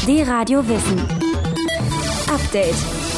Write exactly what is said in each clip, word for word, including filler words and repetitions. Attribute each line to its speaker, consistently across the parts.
Speaker 1: D-Radio Wissen. Update.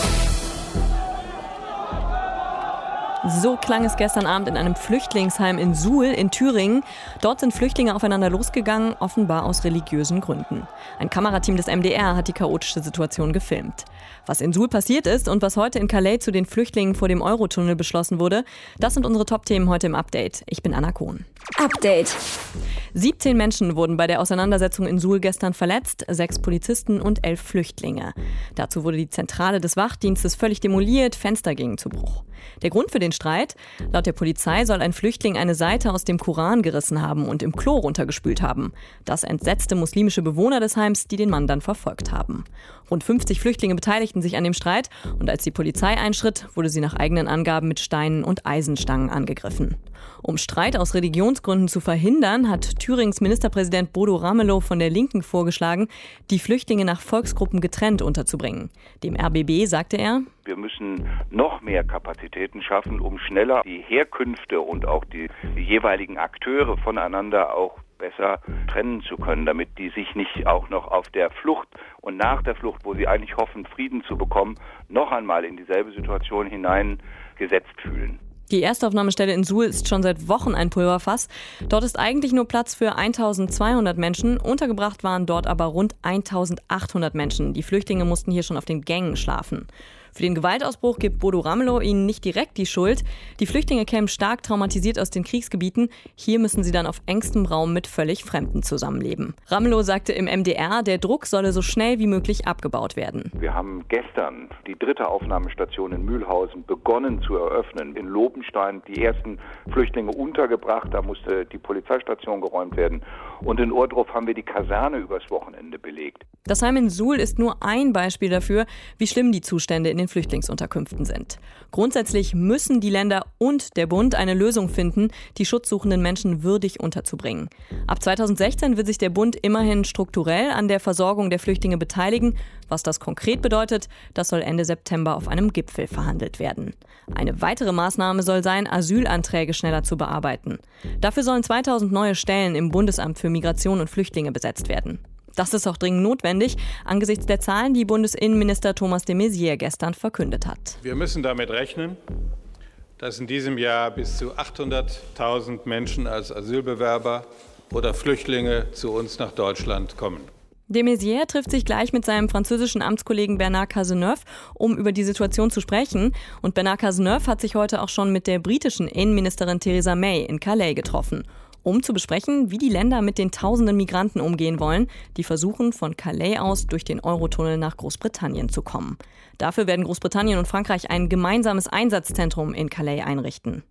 Speaker 2: So klang es gestern Abend in einem Flüchtlingsheim in Suhl in Thüringen. Dort sind Flüchtlinge aufeinander losgegangen, offenbar aus religiösen Gründen. Ein Kamerateam des M D R hat die chaotische Situation gefilmt. Was in Suhl passiert ist und was heute in Calais zu den Flüchtlingen vor dem Eurotunnel beschlossen wurde, das sind unsere Top-Themen heute im Update. Ich bin Anna Kohn.
Speaker 1: Update.
Speaker 2: siebzehn Menschen wurden bei der Auseinandersetzung in Suhl gestern verletzt, sechs Polizisten und elf Flüchtlinge. Dazu wurde die Zentrale des Wachdienstes völlig demoliert, Fenster gingen zu Bruch. Der Grund für den Streit? Laut der Polizei soll ein Flüchtling eine Seite aus dem Koran gerissen haben und im Klo runtergespült haben. Das entsetzte muslimische Bewohner des Heims, die den Mann dann verfolgt haben. Rund fünfzig Flüchtlinge beteiligten sich an dem Streit und als die Polizei einschritt, wurde sie nach eigenen Angaben mit Steinen und Eisenstangen angegriffen. Um Streit aus Religionsgründen zu verhindern, hat Thürings Ministerpräsident Bodo Ramelow von der Linken vorgeschlagen, die Flüchtlinge nach Volksgruppen getrennt unterzubringen. Dem R B B sagte er:
Speaker 3: Wir müssen noch mehr Kapazitäten schaffen, um schneller die Herkünfte und auch die jeweiligen Akteure voneinander auch besser trennen zu können, damit die sich nicht auch noch auf der Flucht und nach der Flucht, wo sie eigentlich hoffen, Frieden zu bekommen, noch einmal in dieselbe Situation hineingesetzt fühlen.
Speaker 2: Die Erstaufnahmestelle in Suhl ist schon seit Wochen ein Pulverfass. Dort ist eigentlich nur Platz für eintausendzweihundert Menschen. Untergebracht waren dort aber rund eintausendachthundert Menschen. Die Flüchtlinge mussten hier schon auf den Gängen schlafen. Für den Gewaltausbruch gibt Bodo Ramelow ihnen nicht direkt die Schuld. Die Flüchtlinge kämen stark traumatisiert aus den Kriegsgebieten. Hier müssen sie dann auf engstem Raum mit völlig Fremden zusammenleben. Ramelow sagte im M D R, der Druck solle so schnell wie möglich abgebaut werden.
Speaker 3: Wir haben gestern die dritte Aufnahmestation in Mühlhausen begonnen zu eröffnen. In Lobenstein die ersten Flüchtlinge untergebracht. Da musste die Polizeistation geräumt werden. Und in Ohrdruf haben wir die Kaserne übers Wochenende belegt.
Speaker 2: Das Heim in Suhl ist nur ein Beispiel dafür, wie schlimm die Zustände in den Flüchtlingsunterkünften sind. Grundsätzlich müssen die Länder und der Bund eine Lösung finden, die schutzsuchenden Menschen würdig unterzubringen. Ab zweitausendsechzehn wird sich der Bund immerhin strukturell an der Versorgung der Flüchtlinge beteiligen. Was das konkret bedeutet, das soll Ende September auf einem Gipfel verhandelt werden. Eine weitere Maßnahme soll sein, Asylanträge schneller zu bearbeiten. Dafür sollen zweitausend neue Stellen im Bundesamt für Migration und Flüchtlinge besetzt werden. Das ist auch dringend notwendig, angesichts der Zahlen, die Bundesinnenminister Thomas de Maizière gestern verkündet hat.
Speaker 4: Wir müssen damit rechnen, dass in diesem Jahr bis zu achthunderttausend Menschen als Asylbewerber oder Flüchtlinge zu uns nach Deutschland kommen.
Speaker 2: De Maizière trifft sich gleich mit seinem französischen Amtskollegen Bernard Cazeneuve, um über die Situation zu sprechen. Und Bernard Cazeneuve hat sich heute auch schon mit der britischen Innenministerin Theresa May in Calais getroffen, um zu besprechen, wie die Länder mit den tausenden Migranten umgehen wollen, die versuchen, von Calais aus durch den Eurotunnel nach Großbritannien zu kommen. Dafür werden Großbritannien und Frankreich ein gemeinsames Einsatzzentrum in Calais einrichten.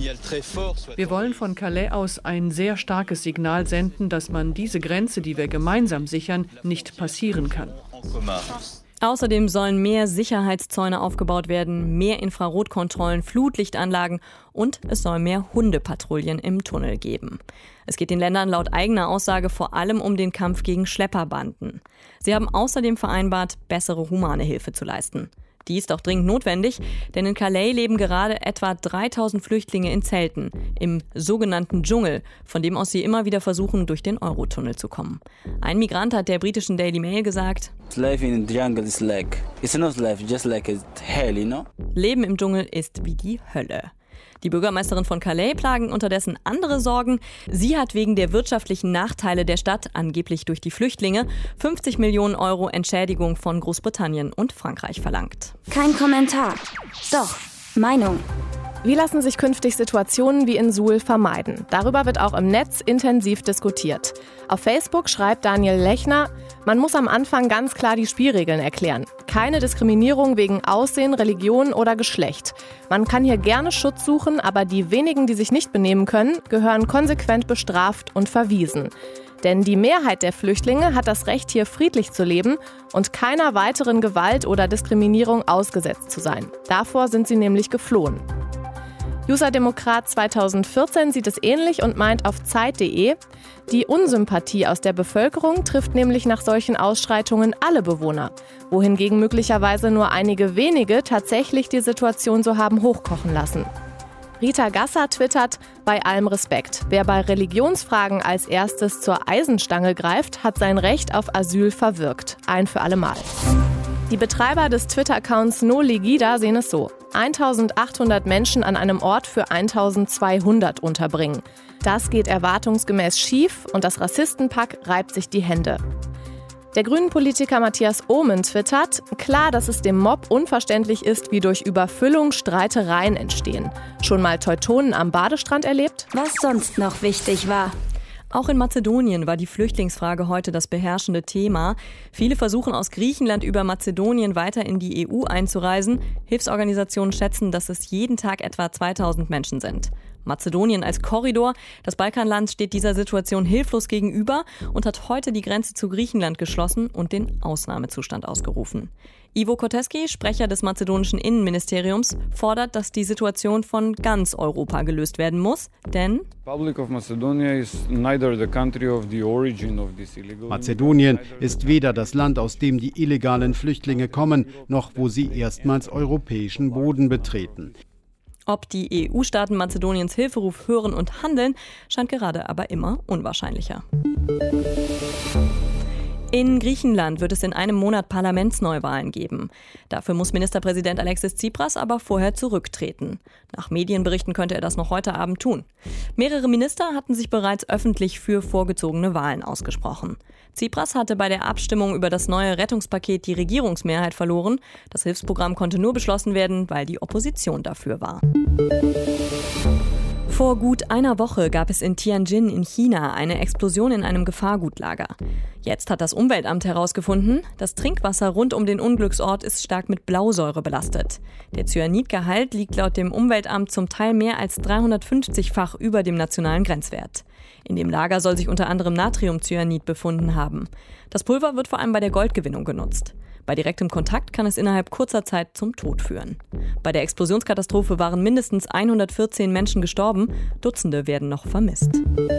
Speaker 5: Wir wollen von Calais aus ein sehr starkes Signal senden, dass man diese Grenze, die wir gemeinsam sichern, nicht passieren kann.
Speaker 2: Außerdem sollen mehr Sicherheitszäune aufgebaut werden, mehr Infrarotkontrollen, Flutlichtanlagen und es soll mehr Hundepatrouillen im Tunnel geben. Es geht den Ländern laut eigener Aussage vor allem um den Kampf gegen Schlepperbanden. Sie haben außerdem vereinbart, bessere humane Hilfe zu leisten. Die ist auch dringend notwendig, denn in Calais leben gerade etwa dreitausend Flüchtlinge in Zelten, im sogenannten Dschungel, von dem aus sie immer wieder versuchen, durch den Eurotunnel zu kommen. Ein Migrant hat der britischen Daily Mail gesagt:
Speaker 6: Leben
Speaker 2: im Dschungel ist wie die Hölle. Die Bürgermeisterin von Calais plagen unterdessen andere Sorgen. Sie hat wegen der wirtschaftlichen Nachteile der Stadt, angeblich durch die Flüchtlinge, fünfzig Millionen Euro Entschädigung von Großbritannien und Frankreich verlangt.
Speaker 1: Kein Kommentar. Doch, Meinung.
Speaker 7: Wie lassen sich künftig Situationen wie in Suhl vermeiden? Darüber wird auch im Netz intensiv diskutiert. Auf Facebook schreibt Daniel Lechner: Man muss am Anfang ganz klar die Spielregeln erklären. Keine Diskriminierung wegen Aussehen, Religion oder Geschlecht. Man kann hier gerne Schutz suchen, aber die wenigen, die sich nicht benehmen können, gehören konsequent bestraft und verwiesen. Denn die Mehrheit der Flüchtlinge hat das Recht, hier friedlich zu leben und keiner weiteren Gewalt oder Diskriminierung ausgesetzt zu sein. Davor sind sie nämlich geflohen. User-Demokrat zweitausendvierzehn sieht es ähnlich und meint auf Zeit punkt de: Die Unsympathie aus der Bevölkerung trifft nämlich nach solchen Ausschreitungen alle Bewohner, wohingegen möglicherweise nur einige wenige tatsächlich die Situation so haben hochkochen lassen. Rita Gasser twittert, bei allem Respekt. Wer bei Religionsfragen als erstes zur Eisenstange greift, hat sein Recht auf Asyl verwirkt. Ein für alle Mal. Die Betreiber des Twitter-Accounts NoLegida sehen es so. eintausendachthundert Menschen an einem Ort für eintausendzweihundert unterbringen. Das geht erwartungsgemäß schief und das Rassistenpack reibt sich die Hände. Der Grünen-Politiker Matthias Ohmen twittert, klar, dass es dem Mob unverständlich ist, wie durch Überfüllung Streitereien entstehen. Schon mal Teutonen am Badestrand erlebt?
Speaker 1: Was sonst noch wichtig war.
Speaker 2: Auch in Mazedonien war die Flüchtlingsfrage heute das beherrschende Thema. Viele versuchen aus Griechenland über Mazedonien weiter in die E U einzureisen. Hilfsorganisationen schätzen, dass es jeden Tag etwa zweitausend Menschen sind. Mazedonien als Korridor, das Balkanland, steht dieser Situation hilflos gegenüber und hat heute die Grenze zu Griechenland geschlossen und den Ausnahmezustand ausgerufen. Ivo Koteski, Sprecher des mazedonischen Innenministeriums, fordert, dass die Situation von ganz Europa gelöst werden muss, denn
Speaker 6: Mazedonien ist weder das Land, aus dem die illegalen Flüchtlinge kommen, noch wo sie erstmals europäischen Boden betreten.
Speaker 2: Ob die E U-Staaten Mazedoniens Hilferuf hören und handeln, scheint gerade aber immer unwahrscheinlicher. In Griechenland wird es in einem Monat Parlamentsneuwahlen geben. Dafür muss Ministerpräsident Alexis Tsipras aber vorher zurücktreten. Nach Medienberichten könnte er das noch heute Abend tun. Mehrere Minister hatten sich bereits öffentlich für vorgezogene Wahlen ausgesprochen. Tsipras hatte bei der Abstimmung über das neue Rettungspaket die Regierungsmehrheit verloren. Das Hilfsprogramm konnte nur beschlossen werden, weil die Opposition dafür war. Vor gut einer Woche gab es in Tianjin in China eine Explosion in einem Gefahrgutlager. Jetzt hat das Umweltamt herausgefunden, das Trinkwasser rund um den Unglücksort ist stark mit Blausäure belastet. Der Cyanidgehalt liegt laut dem Umweltamt zum Teil mehr als dreihundertfünfzig-fach über dem nationalen Grenzwert. In dem Lager soll sich unter anderem Natriumcyanid befunden haben. Das Pulver wird vor allem bei der Goldgewinnung genutzt. Bei direktem Kontakt kann es innerhalb kurzer Zeit zum Tod führen. Bei der Explosionskatastrophe waren mindestens hundertvierzehn Menschen gestorben, Dutzende werden noch vermisst.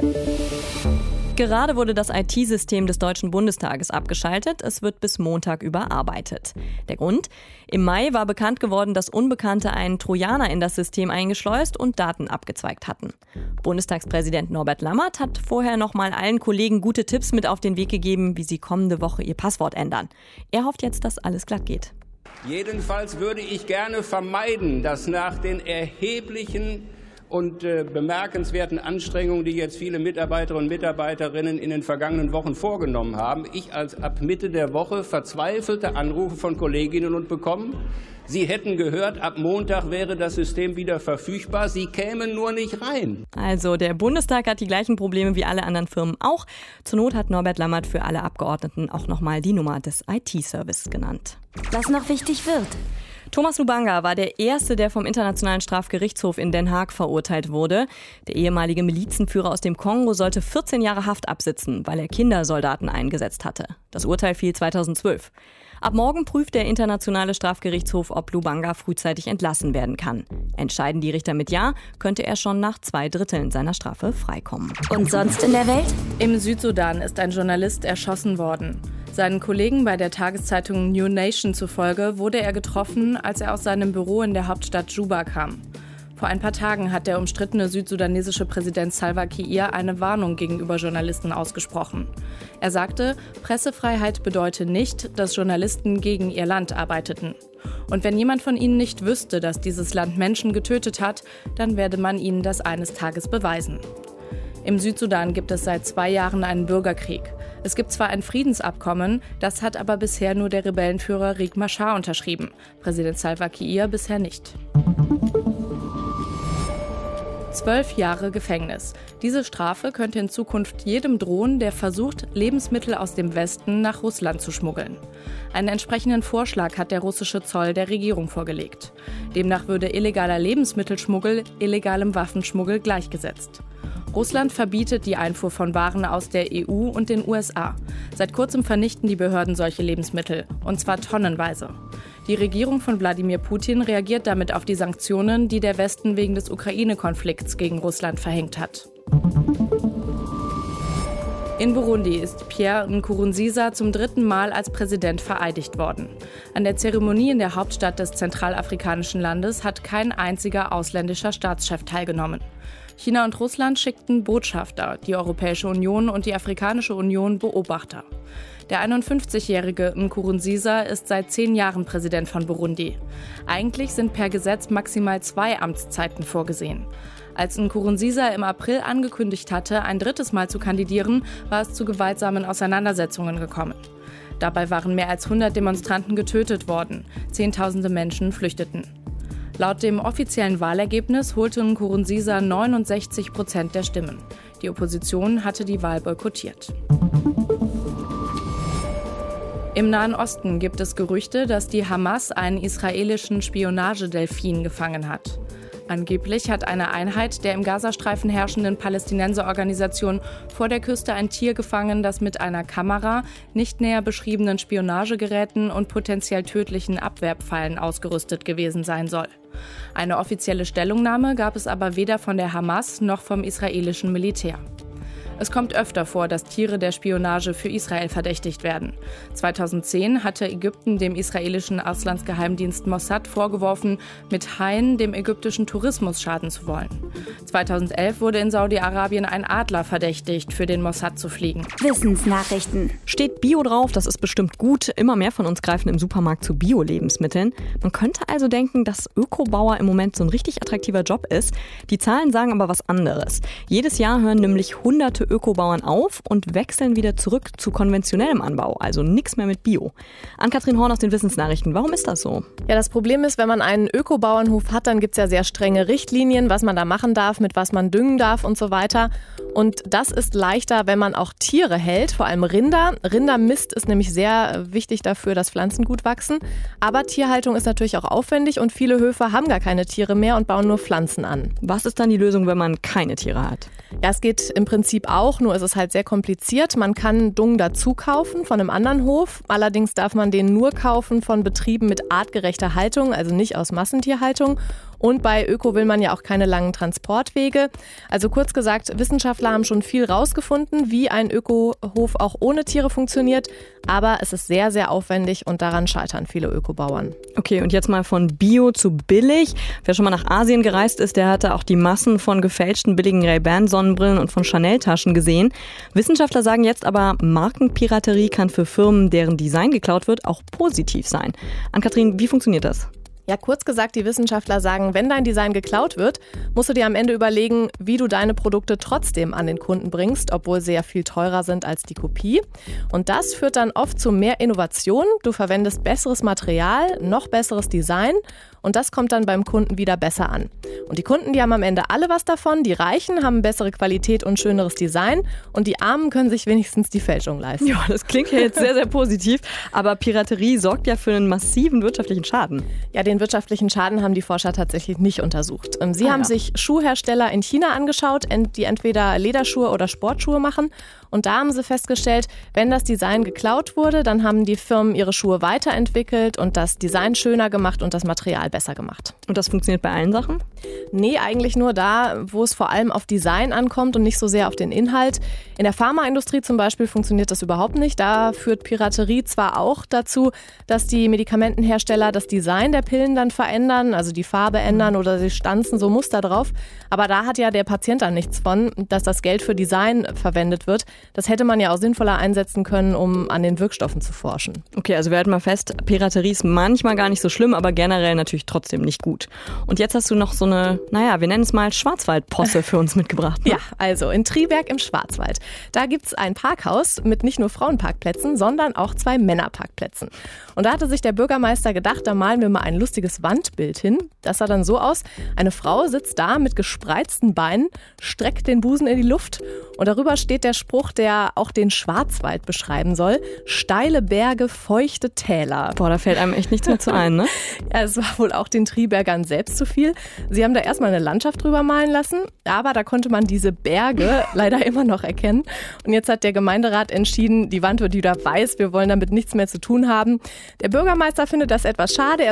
Speaker 2: Gerade wurde das I T-System des Deutschen Bundestages abgeschaltet. Es wird bis Montag überarbeitet. Der Grund? Im Mai war bekannt geworden, dass Unbekannte einen Trojaner in das System eingeschleust und Daten abgezweigt hatten. Bundestagspräsident Norbert Lammert hat vorher noch mal allen Kollegen gute Tipps mit auf den Weg gegeben, wie sie kommende Woche ihr Passwort ändern. Er hofft jetzt, dass alles glatt geht.
Speaker 8: Jedenfalls würde ich gerne vermeiden, dass nach den erheblichen und äh, bemerkenswerten Anstrengungen, die jetzt viele Mitarbeiterinnen und Mitarbeiterinnen in den vergangenen Wochen vorgenommen haben, ich als ab Mitte der Woche verzweifelte Anrufe von Kolleginnen und bekommen. Sie hätten gehört, ab Montag wäre das System wieder verfügbar, sie kämen nur nicht rein.
Speaker 2: Also der Bundestag hat die gleichen Probleme wie alle anderen Firmen auch. Zur Not hat Norbert Lammert für alle Abgeordneten auch nochmal die Nummer des I T-Services genannt.
Speaker 1: Was noch wichtig wird.
Speaker 2: Thomas Lubanga war der Erste, der vom Internationalen Strafgerichtshof in Den Haag verurteilt wurde. Der ehemalige Milizenführer aus dem Kongo sollte vierzehn Jahre Haft absitzen, weil er Kindersoldaten eingesetzt hatte. Das Urteil fiel zweitausendzwölf. Ab morgen prüft der Internationale Strafgerichtshof, ob Lubanga frühzeitig entlassen werden kann. Entscheiden die Richter mit Ja, könnte er schon nach zwei Dritteln seiner Strafe freikommen.
Speaker 1: Und sonst in der Welt?
Speaker 7: Im Südsudan ist ein Journalist erschossen worden. Seinen Kollegen bei der Tageszeitung New Nation zufolge wurde er getroffen, als er aus seinem Büro in der Hauptstadt Juba kam. Vor ein paar Tagen hat der umstrittene südsudanesische Präsident Salva Kiir eine Warnung gegenüber Journalisten ausgesprochen. Er sagte, Pressefreiheit bedeute nicht, dass Journalisten gegen ihr Land arbeiteten. Und wenn jemand von ihnen nicht wüsste, dass dieses Land Menschen getötet hat, dann werde man ihnen das eines Tages beweisen. Im Südsudan gibt es seit zwei Jahren einen Bürgerkrieg. Es gibt zwar ein Friedensabkommen, das hat aber bisher nur der Rebellenführer Riek Machar unterschrieben. Präsident Salva Kiir bisher nicht. Zwölf Jahre Gefängnis. Diese Strafe könnte in Zukunft jedem drohen, der versucht, Lebensmittel aus dem Westen nach Russland zu schmuggeln. Einen entsprechenden Vorschlag hat der russische Zoll der Regierung vorgelegt. Demnach würde illegaler Lebensmittelschmuggel illegalem Waffenschmuggel gleichgesetzt. Russland verbietet die Einfuhr von Waren aus der E U und den U S A. Seit kurzem vernichten die Behörden solche Lebensmittel, und zwar tonnenweise. Die Regierung von Wladimir Putin reagiert damit auf die Sanktionen, die der Westen wegen des Ukraine-Konflikts gegen Russland verhängt hat. In Burundi ist Pierre Nkurunziza zum dritten Mal als Präsident vereidigt worden. An der Zeremonie in der Hauptstadt des zentralafrikanischen Landes hat kein einziger ausländischer Staatschef teilgenommen. China und Russland schickten Botschafter, die Europäische Union und die Afrikanische Union Beobachter. Der einundfünfzigjährige Nkurunziza ist seit zehn Jahren Präsident von Burundi. Eigentlich sind per Gesetz maximal zwei Amtszeiten vorgesehen. Als Nkurunziza im April angekündigt hatte, ein drittes Mal zu kandidieren, war es zu gewaltsamen Auseinandersetzungen gekommen. Dabei waren mehr als hundert Demonstranten getötet worden. Zehntausende Menschen flüchteten. Laut dem offiziellen Wahlergebnis holte Nkurunziza neunundsechzig Prozent der Stimmen. Die Opposition hatte die Wahl boykottiert. Im Nahen Osten gibt es Gerüchte, dass die Hamas einen israelischen Spionagedelfin gefangen hat. Angeblich hat eine Einheit der im Gazastreifen herrschenden Palästinenserorganisation vor der Küste ein Tier gefangen, das mit einer Kamera, nicht näher beschriebenen Spionagegeräten und potenziell tödlichen Abwehrpfeilen ausgerüstet gewesen sein soll. Eine offizielle Stellungnahme gab es aber weder von der Hamas noch vom israelischen Militär. Es kommt öfter vor, dass Tiere der Spionage für Israel verdächtigt werden. zweitausendzehn hatte Ägypten dem israelischen Auslandsgeheimdienst Mossad vorgeworfen, mit Haien dem ägyptischen Tourismus schaden zu wollen. zweitausendelf wurde in Saudi-Arabien ein Adler verdächtigt, für den Mossad zu fliegen.
Speaker 1: Wissensnachrichten.
Speaker 2: Steht Bio drauf, das ist bestimmt gut. Immer mehr von uns greifen im Supermarkt zu Bio-Lebensmitteln. Man könnte also denken, dass Ökobauer im Moment so ein richtig attraktiver Job ist. Die Zahlen sagen aber was anderes. Jedes Jahr hören nämlich hunderte Ökobauern auf und wechseln wieder zurück zu konventionellem Anbau, also nichts mehr mit Bio. Ann-Kathrin Horn aus den Wissensnachrichten, warum ist das so?
Speaker 7: Ja, das Problem ist, wenn man einen Ökobauernhof hat, dann gibt es ja sehr strenge Richtlinien, was man da machen darf, mit was man düngen darf und so weiter. Und das ist leichter, wenn man auch Tiere hält, vor allem Rinder. Rindermist ist nämlich sehr wichtig dafür, dass Pflanzen gut wachsen. Aber Tierhaltung ist natürlich auch aufwendig und viele Höfe haben gar keine Tiere mehr und bauen nur Pflanzen an.
Speaker 2: Was ist dann die Lösung, wenn man keine Tiere hat?
Speaker 7: Ja, es geht im Prinzip auch, nur ist es halt sehr kompliziert. Man kann Dung dazu kaufen von einem anderen Hof. Allerdings darf man den nur kaufen von Betrieben mit artgerechter Haltung, also nicht aus Massentierhaltung. Und bei Öko will man ja auch keine langen Transportwege. Also kurz gesagt, Wissenschaftler haben schon viel rausgefunden, wie ein Ökohof auch ohne Tiere funktioniert. Aber es ist sehr, sehr aufwendig und daran scheitern viele Ökobauern.
Speaker 2: Okay, und jetzt mal von Bio zu billig. Wer schon mal nach Asien gereist ist, der hatte auch die Massen von gefälschten billigen Ray-Ban-Sonnenbrillen und von Chanel-Taschen gesehen. Wissenschaftler sagen jetzt aber, Markenpiraterie kann für Firmen, deren Design geklaut wird, auch positiv sein. Ann-Kathrin, wie funktioniert das?
Speaker 7: Ja, kurz gesagt, die Wissenschaftler sagen, wenn dein Design geklaut wird, musst du dir am Ende überlegen, wie du deine Produkte trotzdem an den Kunden bringst, obwohl sie ja viel teurer sind als die Kopie. Und das führt dann oft zu mehr Innovation. Du verwendest besseres Material, noch besseres Design und das kommt dann beim Kunden wieder besser an. Und die Kunden, die haben am Ende alle was davon. Die Reichen haben bessere Qualität und schöneres Design und die Armen können sich wenigstens die Fälschung leisten.
Speaker 2: Ja, das klingt ja jetzt sehr, sehr positiv, aber Piraterie sorgt ja für einen massiven wirtschaftlichen Schaden.
Speaker 7: Ja, den wirtschaftlichen Schaden haben die Forscher tatsächlich nicht untersucht. Sie
Speaker 2: ah,
Speaker 7: haben
Speaker 2: ja.
Speaker 7: sich Schuhhersteller in China angeschaut, die entweder Lederschuhe oder Sportschuhe machen. Und da haben sie festgestellt, wenn das Design geklaut wurde, dann haben die Firmen ihre Schuhe weiterentwickelt und das Design schöner gemacht und das Material besser gemacht.
Speaker 2: Und das funktioniert bei allen Sachen?
Speaker 7: Nee, eigentlich nur da, wo es vor allem auf Design ankommt und nicht so sehr auf den Inhalt. In der Pharmaindustrie zum Beispiel funktioniert das überhaupt nicht. Da führt Piraterie zwar auch dazu, dass die Medikamentenhersteller das Design der Pillen dann verändern, also die Farbe ändern oder sie stanzen so Muster drauf. Aber da hat ja der Patient dann nichts von, dass das Geld für Design verwendet wird. Das hätte man ja auch sinnvoller einsetzen können, um an den Wirkstoffen zu forschen.
Speaker 2: Okay, also wir halten mal fest, Piraterie ist manchmal gar nicht so schlimm, aber generell natürlich trotzdem nicht gut. Und jetzt hast du noch so eine, naja, wir nennen es mal Schwarzwaldposse für uns mitgebracht. Ne?
Speaker 7: Ja, also in Triberg im Schwarzwald. Da gibt es ein Parkhaus mit nicht nur Frauenparkplätzen, sondern auch zwei Männerparkplätzen. Und da hatte sich der Bürgermeister gedacht, da malen wir mal ein lustiges Wandbild hin. Das sah dann so aus, eine Frau sitzt da mit gespreizten Beinen, streckt den Busen in die Luft und darüber steht der Spruch, der auch den Schwarzwald beschreiben soll. Steile Berge, feuchte Täler.
Speaker 2: Boah, da fällt einem echt nichts mehr zu ein, ne?
Speaker 7: Ja, es war wohl auch den Tribergern selbst zu viel. Sie haben da erstmal eine Landschaft drüber malen lassen, aber da konnte man diese Berge leider immer noch erkennen. Und jetzt hat der Gemeinderat entschieden, die Wand wird wieder weiß, wir wollen damit nichts mehr zu tun haben. Der Bürgermeister findet das etwas schade. Er sagt, war doch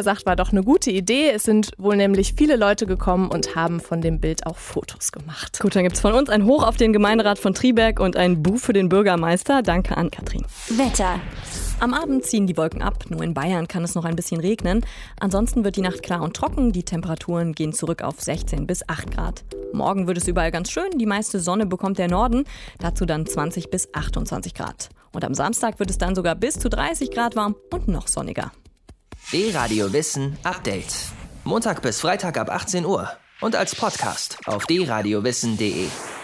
Speaker 7: doch eine gute Idee. Es sind wohl nämlich viele Leute gekommen und haben von dem Bild auch Fotos gemacht.
Speaker 2: Gut, dann gibt's von uns ein Hoch auf den Gemeinderat von Triberg und ein Buh für den Bürgermeister. Danke an Katrin.
Speaker 1: Wetter.
Speaker 2: Am Abend ziehen die Wolken ab. Nur in Bayern kann es noch ein bisschen regnen. Ansonsten wird die Nacht klar und trocken. Die Temperaturen gehen zurück auf sechzehn bis acht Grad. Morgen wird es überall ganz schön. Die meiste Sonne bekommt der Norden. Dazu dann zwanzig bis achtundzwanzig Grad. Und am Samstag wird es dann sogar bis zu dreißig Grad warm und noch sonniger.
Speaker 9: D-Radio Wissen Update. Montag bis Freitag ab achtzehn Uhr. Und als Podcast auf d radio wissen punkt de.